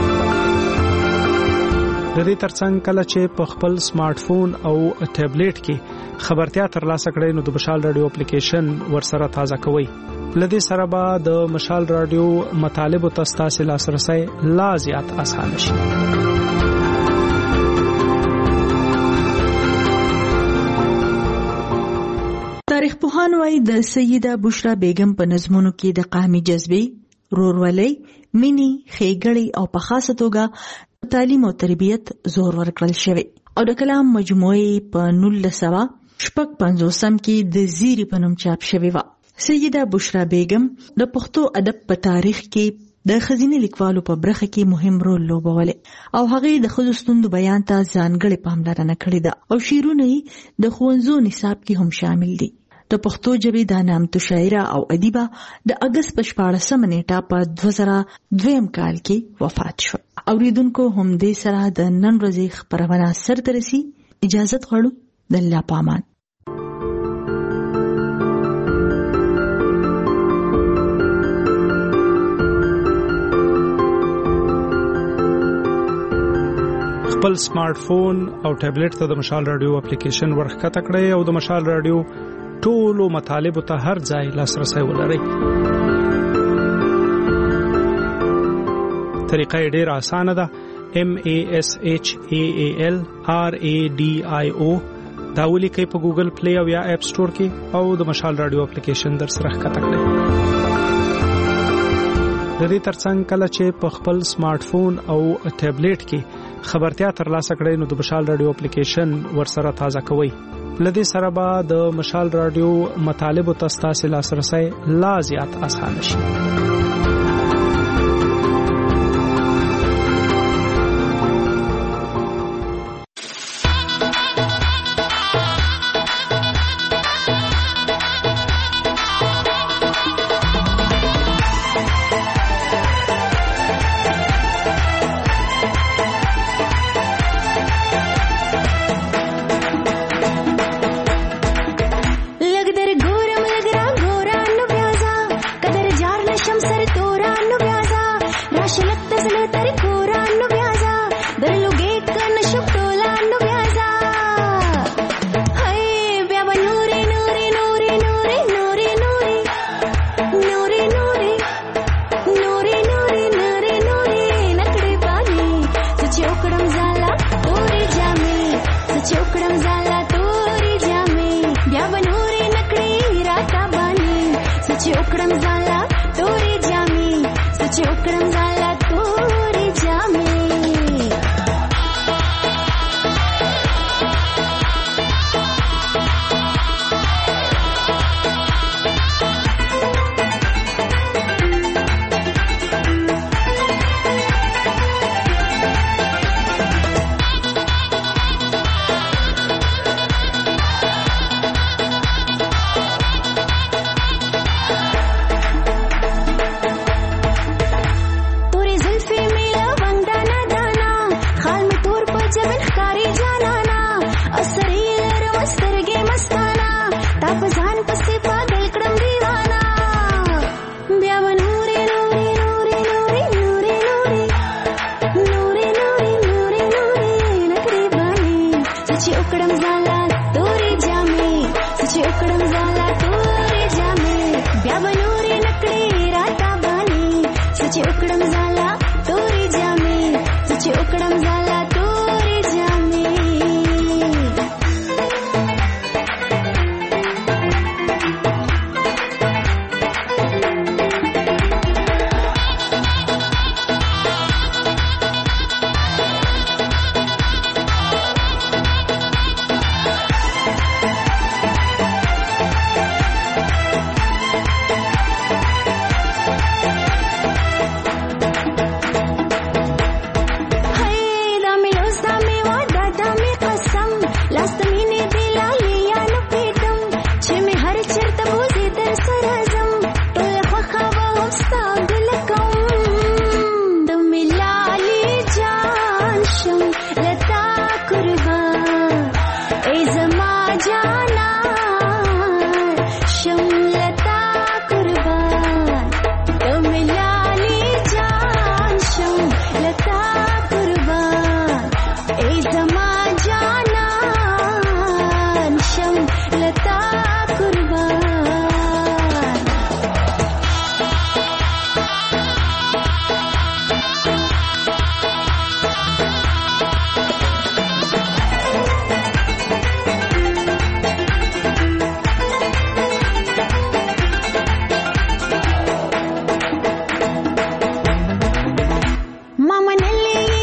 د دې ترڅنګ کله چې په خپل سمارټ فون او ټابلیټ کې خبرتیا ترلاسه کړئ نو د مشال رادیو اپلیکیشن ورسره تازه کوئ. لدې سره به د مشال رادیو مطالب او تاسو لاسرسي لا زیات آسان شي. تاریخ پوهان وايي د سیده بشرا بیگم په نظمونو کې د قومي جذبې، رورولۍ، مینی، خېګړې او په خاصه توګه تعلیم او تربیت زور ورکړل شوی او د کلام مجموعه په 1900 50 کې د زیری په نوم چاپ شوی و. سیده بشرا بیگم د پښتو ادب په تاریخ کې د خزینه لیکوالو په برخه کې مهم رول لوبولی او هغه د ښځو ستونزو بیان ته ځانګړې پاملرنه کړې ده او شعرونه یې د ښوونځو نصاب کې هم شامل دي. د پښتو ژبې د نامتو شاعره او ادیبه د اګست په 14 نیټه په 2002 کال کې وفات شو. اوریدونکو هم دې سره د نن ورځې خبرونه سرته رسي. اجازه غواړو د الله پامان. خپل سمارټ فون او ټابلیټ ته د مشال رادیو اپلیکیشن ورښکته کړئ او د مشال رادیو ټولو مطالبو ته هر ځای لاسرسی ولرئ. طریقه یې ډېره اسانه ده. MASHAAL دا ولیکئ په ګوګل پلی او یا اپ سٹور کې او د مشال رادیو اپلیکیشن در سره ښکته کړئ. د دې ترڅنګ کله چې په خپل سمارټ فون او ټابلیټ کې خبرتیا ترلاسه کړئ نو د مشال رادیو اپلیکیشن ورسره تازه کوئ. لدې سره به د مشال رادیو مطالبو ته ستاسو لاسرسی لا زیات آسان شي.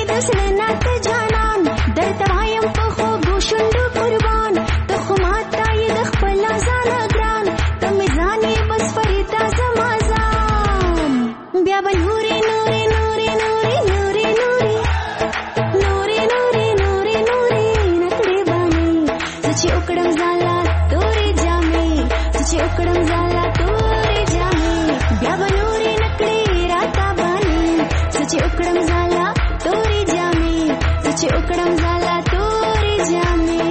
درته وایم په خوږو شونډو قربان ته خو ماته وکړم زالا تورې جامې بیا به نورې نکړې راته باندې څه چې وکړم زالا تورې جامې څه چې وکړم زالا تورې جامې.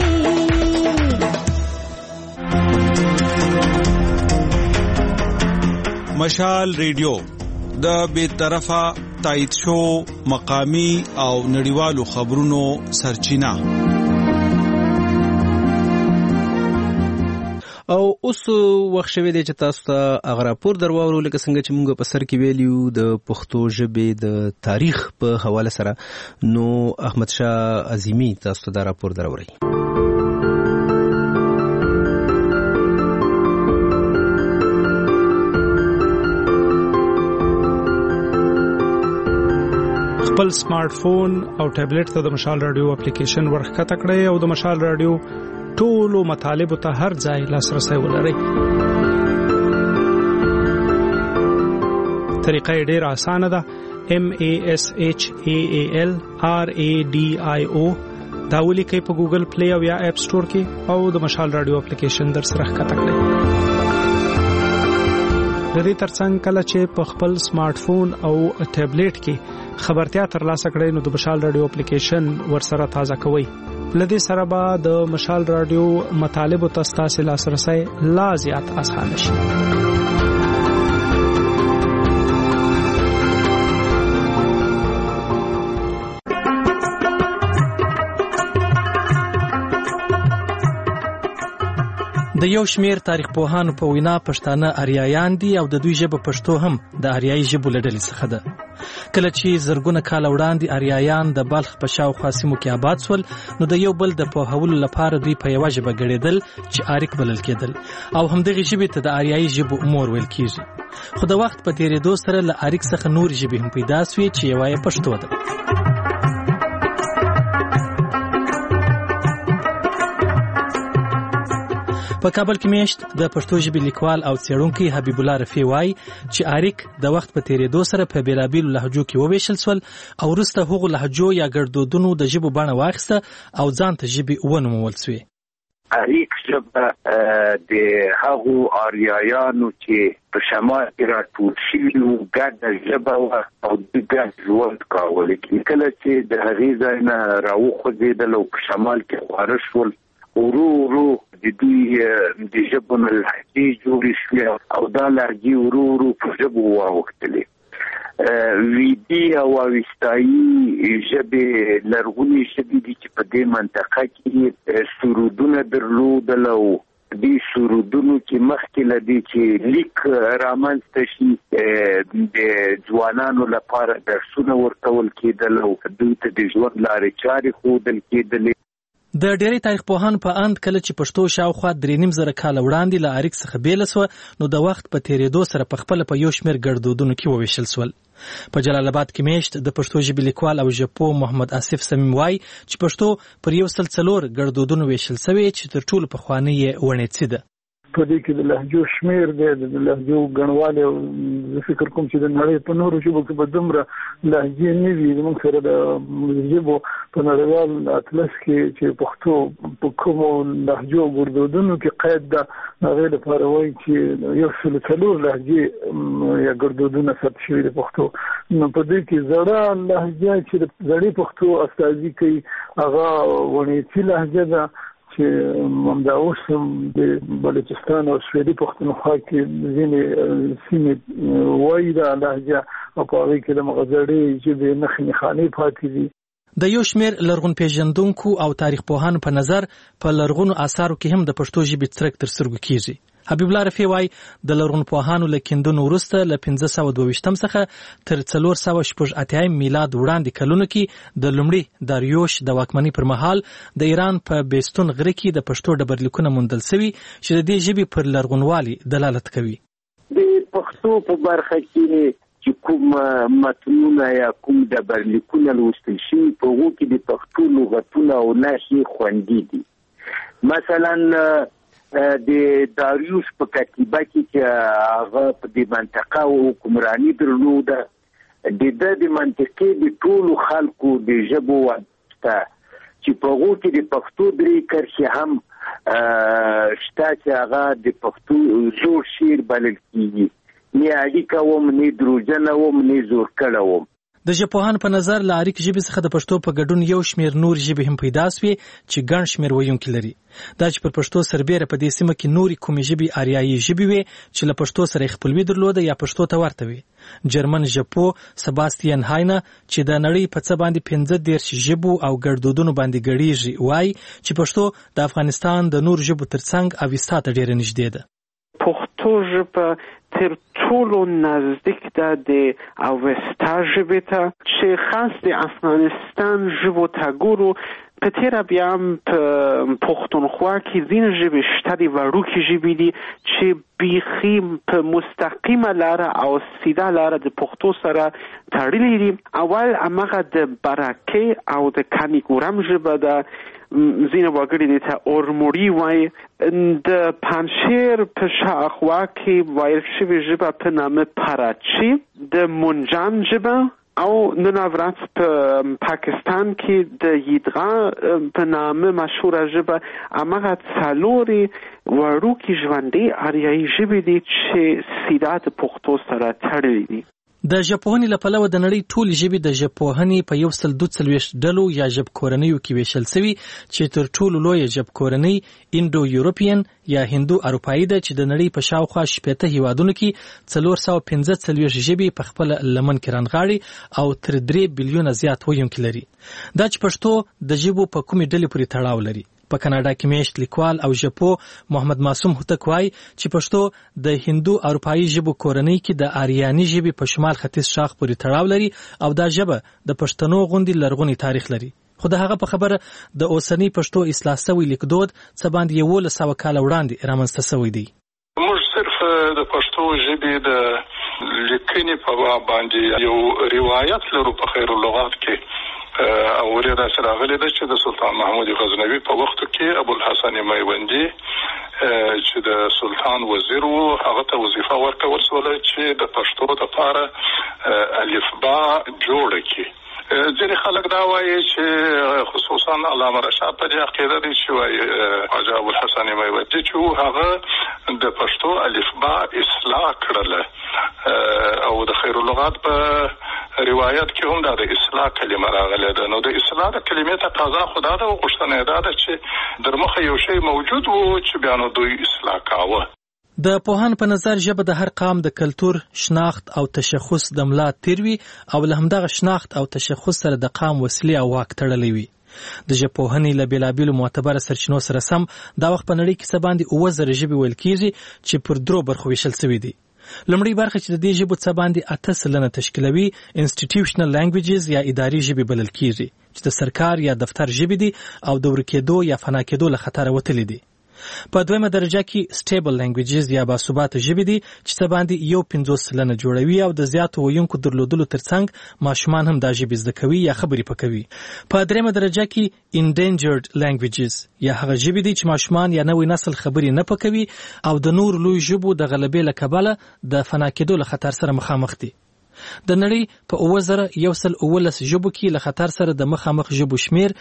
مشال ریډیو د بے طرفه تایید شو مقامی او نړیوالو خبرونو سرچینه. او اوس وخت شوی دی چې تاسو ته هغه راپور درواورو لکه څنګه چې موږ په سر کې ویلیو د پښتو ژبې د تاریخ په حواله سره. نو احمد شاه عظیمی تاسو ته دا راپور دروري. خپل سمارټ فون او ټابلیټ ته د مشال رادیو اپلیکیشن ورخکته کړئ او د مشال رادیو ټولو مطالبو ته هر ځای لاسرسي ولرئ. طریقه ډېره اسانه ده. MASHAALRADIO دا ولیکئ په ګوګل پلی او یا اپ سٹور کې او د مشال رادیو اپلیکیشن در سره ښکته کړئ. د دې ترڅنګ کله چې په خپل سمارټ فون او ټابلیټ کې خبرتیا ترلاسه کړئ نو د مشال رادیو اپلیکیشن ورسره تازه کوئ. لدې سره به د مشال رادیو مطالبو ته ستاسو لاسرسي لا زیات اسانه شي. د یو شمیر تاریخ پوهانو په وینا پښتانه آریایان دي او د دوی ژبه پښتو هم د آریایي ژبو له ډلې څخه ده. کله چې زرګونه کاله وړاندې آریایان د بلخ په شاوخوا سیمو کې آباد شول نو د یو بل د پوهولو لپاره دوی په یوه ژبه ګړېدل چې آریک بلل کېدل او همدغې ژبې ته د آریایي ژبو مور ویل کېږي. خو د وخت په تېرېدو سره له آریک څخه نورې ژبې هم پیدا سوې چې یوه یې پښتو ده. په کابل کې میشت د پښتو ژبې لیکوال او څېړونکی حبیب الله رفیع وایي چې آریک د وخت په تېرېدو سره په بېلابېلو لهجو کې وویشل شول او وروسته هغو لهجو یا ګړدودونو د ژبو بڼه واخیسته او ځان ته ژبې ونومول سوې. آریک ژبه د هغو آریایانو چې په شمال کې راټول شوي وو ګډه ژبه وه او دوی ګډ ژوند کاوه. لیکن کله چې د هغې ځای نه راوخوځېدل او په شمال کې خواره شول ورو ورو د دوی د ژبو نه لهجې جوړې شوې او دا لهجې ورو ورو په ژبو واوښتلې. ویدي او اوستایي ژبې لرغونې ژبې دي چې په دې منطقه کې سرودونه درلودل او دې سرودونو کې مخکې له دې چې لیک رامنځته شي د ځوانانو لپاره درسونه ورکول کېدل او دوی ته د ژوند لارې چارې ښودل کېدلې. د ډېری تاریخ پوهانو په اند کله چې پښتو شاوخوا 3.5 کاله وړاندې له آریک څخه بیله سوه نو د وخت په تېرېدو سره په خپله په یو شمېر ګړدودونو کې وویشل سول. په جلال آباد کې میشت د پښتو ژبې لیکوال او ژبپوه محمد آصف صمیم وایي چې پښتو پر 104 ګړدودونو ویشل سوې چې تر ټولو پخوانۍ یې ونیڅي ده. په دې کې د لهجو شمیر دی د لهجو ګڼوالی او زه فکر کوم چې د نړۍ په نورو ژبو کې به دومره لهجې نه وي. زموږ سره د ژبو په نړیوال اطلس کې چې پښتو په کومو لهجو ګړدودونو کې قید ده هغې لپاره وایي چې 104 لهجې یا ګړدودونه ثبت شوي د پښتو. نو په دې کې زړه لهجه چې د زړې پښتو استازي کوي هغه ونیڅي لهجه ده چې همدا اوس هم د بلوچستان او سویلي پښتونخوا کې ځینې سیمې وایي دا لهجه او په هغې کې د مغزړې ژبې نښې نښانې پاتې دي. د یو شمېر لرغون پیژندونکو او تاریخ پوهانو په نظر په لرغونو آثارو کې هم د پښتو ژبې څرک تر سترګو کېږي. حبیب الله رفیع وایي د لرغون پوهانو له کیندنو وروسته له 1522 څخه تر 488 میلاد وړاندې کلونو کې د لومړي داریوش د واکمنۍ پر مهال د ایران په بیستون غره کې د پښتو ډبرلیکونه موندل شوي چې د دې ژبې پر لرغونوالي دلالت کوي. د پښتو په برخه کې چې کوم متنونه یا کوم ډبرلیکونه لوستل شوي په هغو کې د پښتو لغتونه او نښې خوندي دي. مثلا د داریوش په کتیبه کې چې هغه په دې منطقه حکمراني درلوده د منطقې د ټولو خلکو د ژبو واسطه چې په هغو کې د پښتو درې کرښې هم شته چې هغه د پښتو زوړ شعر بلل کېږي. نه اړیکه وم، نه دروژنه وم، نه زور کړه وم. د ژبپوهانو په نظر له اړیک ژبې څخه د پښتو په ګډون یو شمېر نور ژبې هم پیدا سوې چې ګڼ شمېر ویونکي لري. دا چې پر پښتو سربېره په دې سیمه کې نورې کومې ژبې آریایي ژبې وې چې له پښتو سره یې خپلوي درلوده یا پښتو ته ورته وي. جرمن ژبپوه سباستین هاینه چې د نړۍ په څه باندې 15 ژبو او ګړدودونو باندې ګړیږي وایي چې پښتو د افغانستان د نور ژبو ترڅنګ اوستا ته ډېره نږدې ده. پښتو ژبه تر ټولو نزدیک ده د اوستا ژبې ته چې خاص د افغانستان ژبو ته ګورو. په تیره بیا هم په پښتونخوا کې ځینې ژبې شته د وړوکې ژبې دي چې بیخي په مستقیمه لاره او سیده لاره د پښتو سره تړلي دي. اول هماغه د برکې او د کانیګورم ژبه ده، ځینې وګړي دې ته اورموړي وایي. د پنجشیر په شاوخوا کې ویل شوې ژبه په نامه پراچی، د منجان ژبه، او نن ورځ په پاکستان کې د یدغا په نامه مشهوره ژبه. هماغه څلورې وړوکې ژوندۍ آریایي ژبې دي چې سیده د پښتو سره تړلي دي. د ژبپوهنې له پلوه د نړۍ ټولې ژبې د ژبپوهنې په 142 ډلو یا ژبکورنیو کې ویشل شوي چې تر ټولو لویه ژبکورنۍ انډو یورپین یا هندو اروپایي ده چې د نړۍ په شاوخوا 80 هیوادونو کې 415 ژبې په خپل لمن کې رانغاړي او تر 3 بلیونه زیات ویونکي لري. دا چې پښتو د ژبو په کومې ډلې پورې تړاو لري. په کاناډا کې میشت لیکوال او ژبپوه محمد معصوم هوتک وایي چې پښتو د هندو اروپایي ژبو کورنۍ کې د آریاني ژبې په شمال ختیځ شاخ پورې تړاو لري او دا ژبه د پښتنو غوندې لرغونی تاریخ لري. خو د هغه په خبره د اوسنی پښتو اصلاح شوی لیکدود څه باندې 1100 کال وړاندې رامنځته شوی دی. موږ صرف د پښتو ژبې د لیکنې په باندې یو روایت لرو په خیر اللغات کې او ورته سره غلې ده چې د سلطان محمود غزنوي په وخت کې ابو الحسن میوندی چې د سلطان وزیر وو هغه ته وظیفه ورکول شوه چې د پښتو لپاره الفبا جوړ کړي. ځینې خلک دا وایي چې خصوصا علامه رشاد په دې عقیده دي چې وایي حاجي ابو الحسن میوندی چې هغه د پښتو الفبا اصلاح کړله او د خیر اللغات په روایت کې هم د اصلاح کلمه راغله ده. نو د اصلاح د کلمې تقاضا خدا ده او غوښتنه ده چې در مخه یو شی موجود وو چې بیا نو دوی اصلاح کاوه. د پوهان په نظر ژبه د هر قام د کلتور، شناخت او تشخص د ملا تیروي او له همدغه شناخت او تشخص سره د قام وسیله او واک تړلې وي. د ژبپوهنې له بیلابیلو معتبره سرچینو سره سم دا وخت په نړۍ کې څه باندې 9000 ژبې ویل کېږي چې پر 3 برخو ویشل شوي دي. لومړی برخه چې د دې ژبو څه باندې 8% تشکیلوي انسټیټیوشنل لانګویجز یا اداري ژبې بلل کېږي چې د سرکار یا دفتر ژبې دي او د ورکېدو یا فنا کېدو له خطره وتلي دي. په دویمه درجه کې سټیبل لانګویجز یا باثباته ژبې دي چې څه باندې 50% جوړوي او د زیاتو ویونکو درلودلو ترڅنګ ماشومان هم دا ژبې زده کوي یا خبرې پکوي. په دریمه درجه کې انډینجرډ لانګویجز یا هغه ژبې دي چې ماشومان یا نوې نسل خبرې نه پکوي او د نور لوی ژبو د غلبې له کبله د فنا کېدو له خطر سره مخامخ دي. د نړۍ په 2119 ژبو کې له خطر سره د مخامخ ژبو شمیر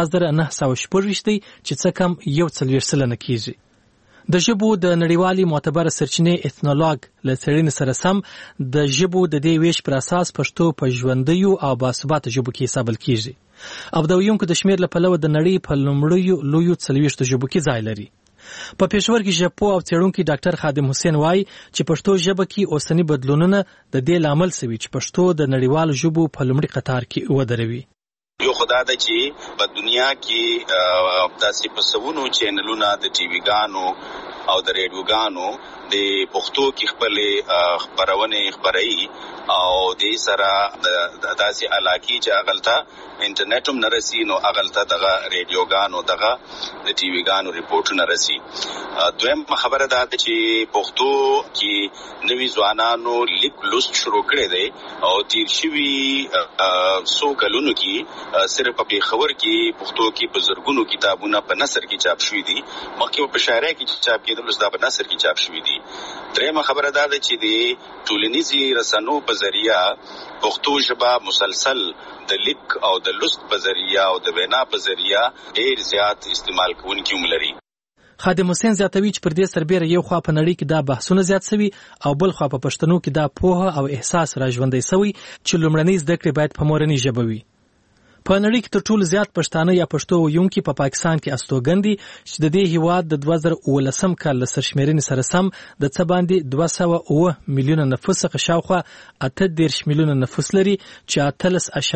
2916 دی چې څه کم 140 کېږي. د ژبو د نړیوالي معتبره سرچینې اثنولوګ له څېړنې سره سم د ژبو د دې ویش پر اساس پښتو په ژوندیو او باثباته ژبو کې حسابل کېږي او د ویونکو د شمیر له پلوه د نړۍ په لومړیو لویو 40 ژبو کې ځای لري. په پېښور کې ژبپوه او څېړونکی ډاکټر خادم حسین وایي چې پښتو ژبه کې اوسنی بدلونونه د دې لامل سوي چې پښتو د نړیوالو ژبو په لومړي قطار کې ودروي. یو خدای د چې په دنیا کې داسې په سونو چینلونه د ټي وي ګانو او د ریډیوګانو د پښتو کې خپل خبرونه خبري او د سره د داسې علاقې چې اغلطه انټرنیټ هم نرسي نو اغلطه دغه ریډیوګانو دغه د ټي وي ګانو ریپورټونه نرسي. دویم خبره ده چې پښتو کې نوي ځوانانو لیک لوست شروع کړي دي او تیر شوي سو کلونو کې صرف په خبر کې پښتو کې بزرګونو کتابونه په نثر کې چاپ شوي دي. مخکې په شاعرۍ کې چاپ کېدل اوس دا په نثر کې چاپ شوي دي. درېمه خبره دا ده چې د ټولنیزي رسنو په ذریعہ پښتو ژبه مسلسل د لیک او د لوست په ذریعہ او د وینا په ذریعہ ډېر زیات استعمال کوونکي هم لري. خادم حسین زیاتوي چې پر دې سربېره یو خوا په نړۍ کې دا بحثونه زیات شوي او بل خوا په پښتنو کې دا پوهه او احساس راژوندی شوی چې لومړنۍ زده کړې باید په مورنۍ ژبه وي. په نړۍ کې تر ټولو زیات پښتانه یا پښتو ویونکي په پاکستان کې استوګن دي چې د دې هیواد د 2019 کال له سرشمېرنې سره سم د څه باندې 209 میلیونه نفوس څخه شاوخوا 38 میلیونه نفوس لري چې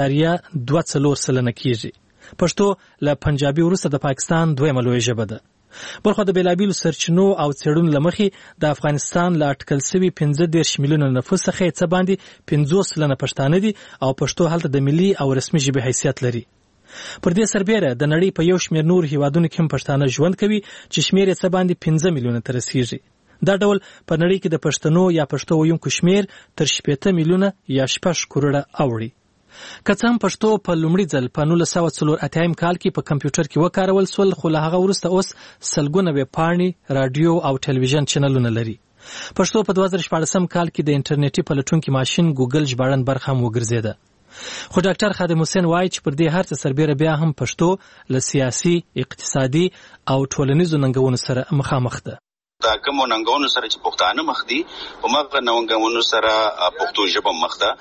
18.24 سلنه کېږي. پښتو له پنجابي وروسته د پاکستان دویمه لویه ژبه ده. بلخو د بیلابیلو سرچینو او څېړنو له مخې د افغانستان له اټکل شوي 15 میلیونه نفوس څخه څه باندې 50 سلنه پښتانه دي او پښتو هلته د ملي او رسمي ژبې حیثیت لري. پر دې سربېره د نړۍ په یو شمېر نور هیوادونو کې هم پښتانه ژوند کوي چې شمېر یې څه باندې 15 میلیونه ته رسیږي. دا ډول په نړۍ کې د پښتنو یا پښتو ویونکو شمېر تر 18 میلیونه یا 6 کروڑه اوړي. که څه هم پښتو په لومړي ځل په 1984 کال کې په کمپیوټر کې وکارول سول، خو له هغه وروسته اوس سلګونه ویبپاڼې، راډیو او ټلویزیون چینلونه لري. پښتو په 2014 کال کې د انټرنیټي پلټونکي ماشین ګوګل ژباړن برخه هم وګرځېده. خو ډاکټر خادم حسین وایي چې پر دې هر څه سربېره بیا هم پښتو له سیاسي، اقتصادي او ټولنیزو ننګونو سره مخامخ ده. دا کوم ننګونو سره چې پښتانه مخ دي او مغه ننګونو سره پښتو ژبه مخ ده.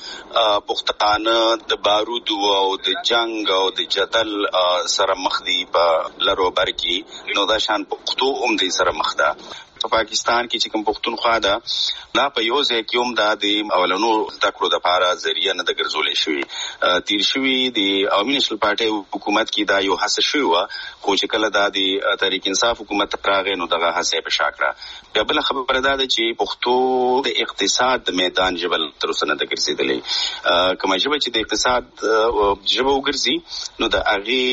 پښتانه د بارود او د جنگ او د جدل سره مخ دي په لرو بر کې، نو دا شان پښتو هم دې سره مخ ده. په پاکستان کې چې کوم پښتونخوا ده لا په یو ځای کې هم دا د اولنو زده کړو لپاره ذریعہ نه د ګرځولې شوی. تیر شوی د عوامي نېشنل پارټي حکومت کې دا یو هڅه شوی و، خو چې کله دا د تحریک انصاف حکومت راغی نو دغه هڅه په شا کړه. بیا بل خبره دا ده چې پښتو د اقتصاد د میدان ژبه تر اوسه نه ده ګرځېدلې. کومه ژبه چې د اقتصاد ژبه وګرځي نو د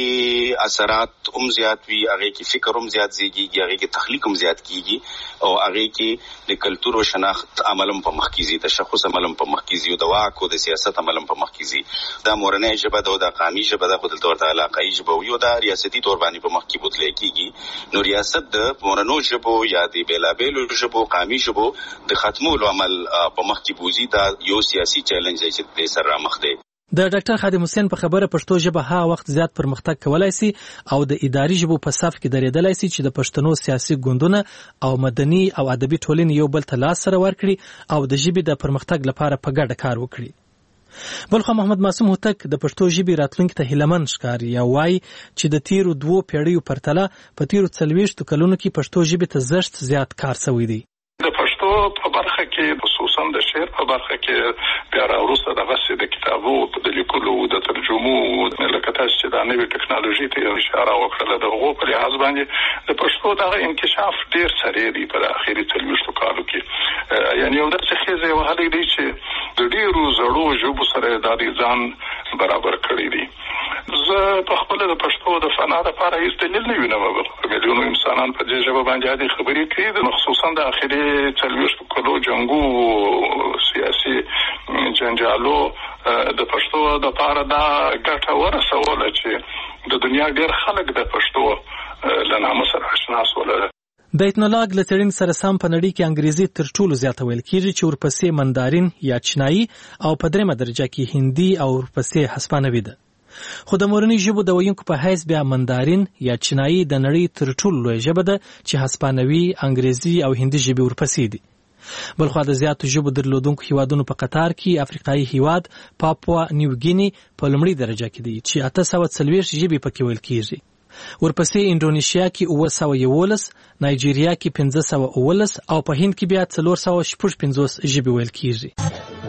هغې اثرات هم زیات وي، هغې کې فکر هم زیات زیږي، هغې کې تخلیق هم زیات کیږي او هغه کې د کلتور او شناخت عملم په مخ کې زی، تشخص عملم په مخ کې زی، او د واک او د سیاست عملم په مخ کې زی. دا مورنۍ ژبه ده او د قومي ژبه ده، خو د تور تعالی علاقايي ژبه یو د ریاستي تور باندې په مخ کې بوتل کېږي. نو ریاست د مورنو ژبو یا د بیلابیلو ژبو قومي ژبو د ختمولو عمل په مخ کې بوزي. دا یو سیاسي چیلنج دی چې د سره مخ دی. د ډاکټر خادم حسین په خبره پښتو ژبه ها وخت زیات پرمختګ کولای شي او د اداري ژبو په صف کې درېدلای شي چې د پښتنو سیاسي ګوندونه او مدني او ادبي ټولنې یو بل ته لاس سره ورکړي او د ژبې د پرمختګ لپاره په ګډه کار وکړي. بلخو محمد معصوم هوتک د پښتو ژبې راتلونکي ته هیلهمند ښکاري او وایي چې د تیرو 2 پیړیو پرتله په تیرو 40 کلونو کې پښتو ژبې ته زښت زیات کار شوی دی. د پښتو په برخه کې خصوصا د شعر په برخه کې بیا راوروسته دغه د کتابو د لیکلو د ترجمو لکه تاسو چې د نوې ټکنالوژي ته اشاره وکړه، د هغو په لحاظ باندې د پښتو دغه انکشاف ډیر سریع دی په اخري 40 کالو کې. یعنی یو داسې خیزه وهلې دی چې د ډیرو زړو ژبو سره د ځان برابر کړی دی. زه په خپل د پښتو د فنا لپاره هیڅ دلیل نه وینم. میلیونو انسانان په دې ژبه باندې عادي خبرې کوي، خصوصا د اخري 40 کالو جنگو سیاسي جنجالو د پښتو د لپاره دا ګټه ورسوله چې د دنیا ډېر خلک د پښتو له نامه سره آشنا شول. د ایتنولاګ له څېړنې سره سم په نړۍ کې انګریزي تر ټولو زیاته ویل کېږي چې ورپسې مندارین یا چینایي او په درېمه درجه کې هندي او ورپسې هسپانوي ده. خو د مورنۍ ژبو د ویونکو په حیث بیا مندارین یا چینایي د نړۍ تر ټولو لویه ژبه ده چې هسپانوي، انګریزي او هندي ژبې ورپسې دي. بلخو د زیاتو ژبو درلودونکو هیوادونو په قطار کې افریقایي هیواد پاپوا نیو ګینی په لومړۍ درجه کې دی چې 840 ژبې پکې ویل کېږي. ورپسې انډونیشیا کې 911، نایجیریا کې 519 او په هند کې بیا 455 ژبې ویل کېږي.